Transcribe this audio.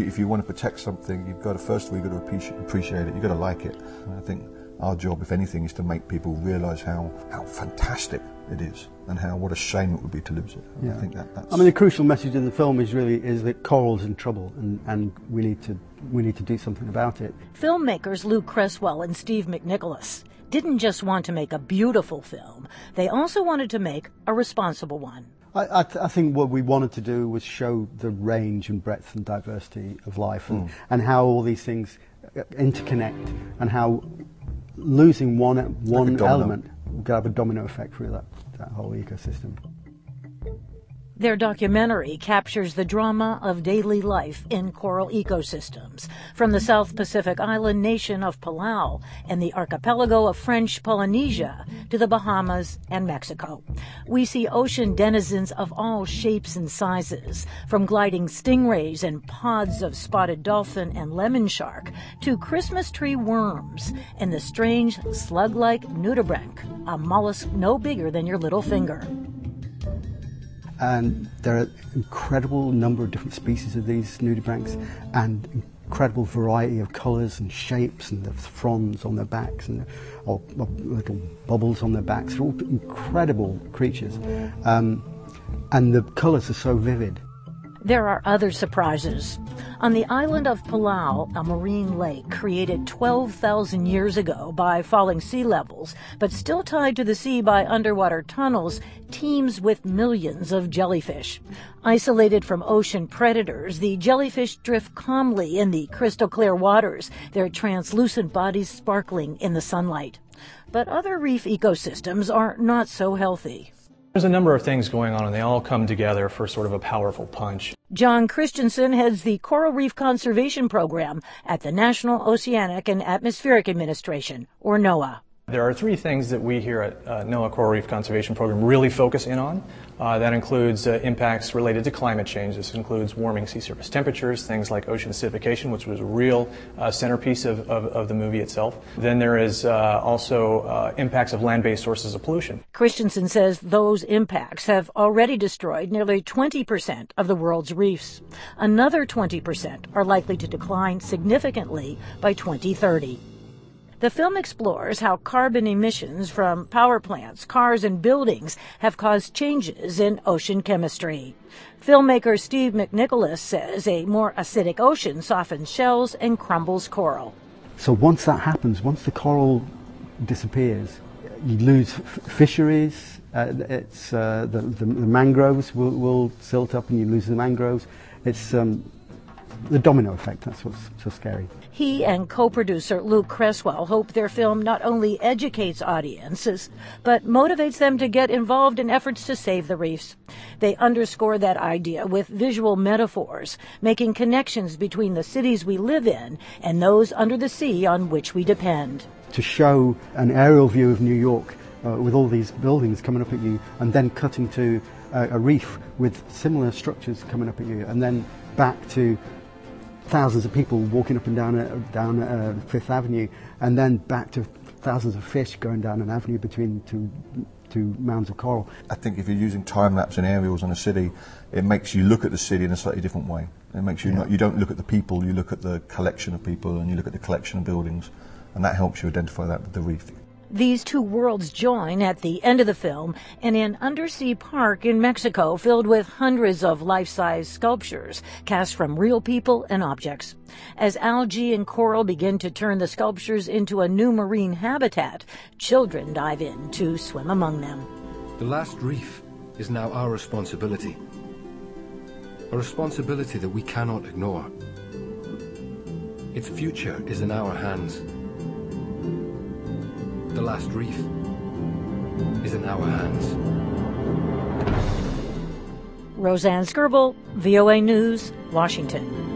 If you want to protect something, you've got to, first of all, you've got to appreciate it, you've got to like it. And I think our job, if anything, is to make people realise how fantastic it is and what a shame it would be to lose it. Yeah. I think that's... I mean, the crucial message in the film is that coral's in trouble and we need to do something about it. Filmmakers Lou Cresswell and Steve McNicholas didn't just want to make a beautiful film, they also wanted to make a responsible one. I think what we wanted to do was show the range and breadth and diversity of life and how all these things interconnect and how losing one element could have a domino effect through that whole ecosystem. Their documentary captures the drama of daily life in coral ecosystems, from the South Pacific island nation of Palau and the archipelago of French Polynesia to the Bahamas and Mexico. We see ocean denizens of all shapes and sizes, from gliding stingrays and pods of spotted dolphin and lemon shark to Christmas tree worms and the strange slug-like nudibranch, a mollusk no bigger than your little finger. And there are an incredible number of different species of these nudibranchs and incredible variety of colours and shapes, and the fronds on their backs and or little bubbles on their backs. They're all incredible creatures. And the colours are so vivid. There are other surprises. On the island of Palau, a marine lake created 12,000 years ago by falling sea levels, but still tied to the sea by underwater tunnels, teems with millions of jellyfish. Isolated from ocean predators, the jellyfish drift calmly in the crystal clear waters, their translucent bodies sparkling in the sunlight. But other reef ecosystems are not so healthy. There's a number of things going on, and they all come together for sort of a powerful punch. John Christensen heads the Coral Reef Conservation Program at the National Oceanic and Atmospheric Administration, or NOAA. There are three things that we here at NOAA Coral Reef Conservation Program really focus in on. That includes impacts related to climate change. This includes warming sea surface temperatures, things like ocean acidification, which was a real centerpiece of the movie itself. Then there is also impacts of land-based sources of pollution. Christensen says those impacts have already destroyed nearly 20% of the world's reefs. Another 20% are likely to decline significantly by 2030. The film explores how carbon emissions from power plants, cars, and buildings have caused changes in ocean chemistry. Filmmaker Steve McNicholas says a more acidic ocean softens shells and crumbles coral. So once that happens, once the coral disappears, you lose fisheries, the mangroves will silt up and you lose the mangroves. It's the domino effect, that's what's so scary. He and co-producer Luke Cresswell hope their film not only educates audiences, but motivates them to get involved in efforts to save the reefs. They underscore that idea with visual metaphors, making connections between the cities we live in and those under the sea on which we depend. To show an aerial view of New York with all these buildings coming up at you, and then cutting to a reef with similar structures coming up at you, and then back to thousands of people walking up and down Fifth Avenue, and then back to thousands of fish going down an avenue between two mounds of coral. I think if you're using time-lapse and aerials on a city, it makes you look at the city in a slightly different way. It makes you you don't look at the people, you look at the collection of people and you look at the collection of buildings, and that helps you identify that with the reef. These two worlds join at the end of the film in an undersea park in Mexico filled with hundreds of life-size sculptures cast from real people and objects. As algae and coral begin to turn the sculptures into a new marine habitat, children dive in to swim among them. The last reef is now our responsibility. A responsibility that we cannot ignore. Its future is in our hands. The last reef is in our hands. Roseanne Skirble, VOA News, Washington.